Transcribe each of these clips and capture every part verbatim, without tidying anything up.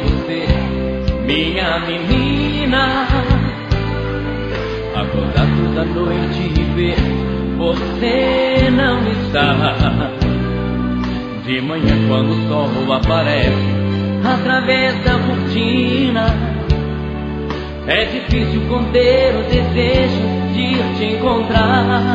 você, minha menina. Acordar toda noite e ver você não está. De manhã quando o sol aparece através da cortina, é difícil conter o desejo de te encontrar.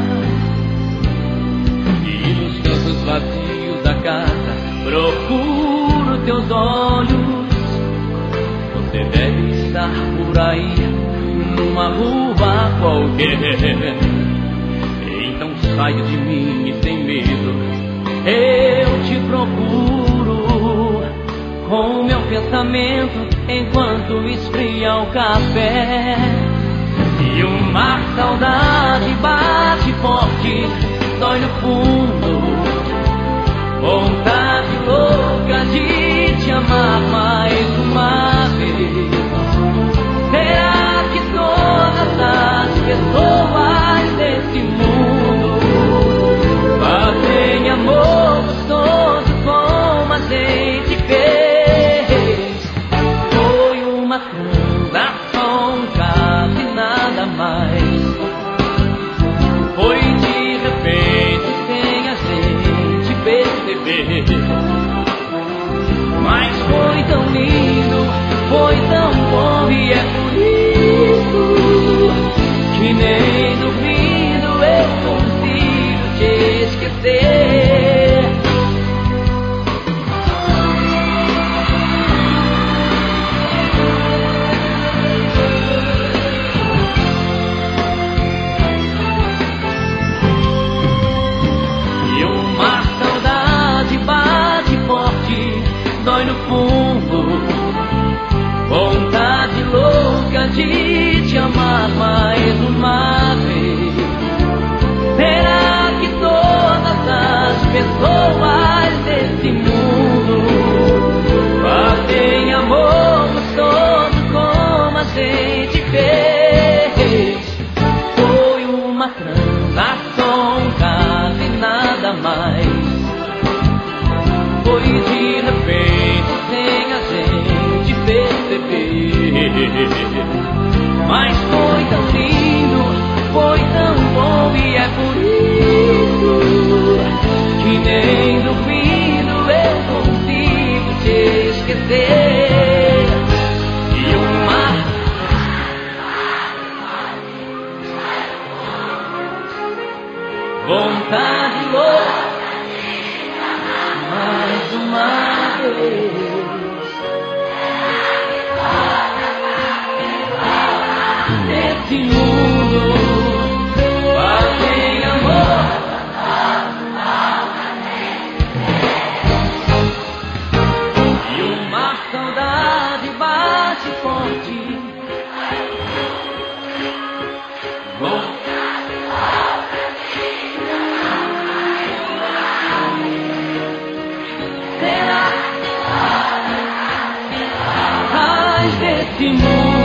E nos cantos vazios da casa procuro teus olhos. Você deve estar por aí numa rua qualquer. Então saio de mim e sem medo eu te procuro, com o meu pensamento enquanto esfria o café. E uma saudade bate forte, dói no fundo, vontade louca de te amar mais uma vez. Será que todas as pessoas desse mundo fazem amor gostoso como a gente fez? Foi uma transação, quase nada mais. Foi de repente sem a gente perceber. Mas foi tão lindo, foi tão bom, e é por isso que nem dormindo eu consigo te esquecer. E uma saudade bate forte, dói no fundo, vontade louca de te amar mais uma vez. Será que todas as pessoas desse mundo fazem amor gostoso como a gente fez? Foi uma transação, quase nada mais. Foi de repente sem a gente perceber. Mas foi tão lindo, foi tão bom, e é por isso que nem dormindo eu consigo te esquecer. E uma vontade louca mais uma vez. Nesse mundo fazem amor e uma saudade bate forte. Será? Ai, desse mundo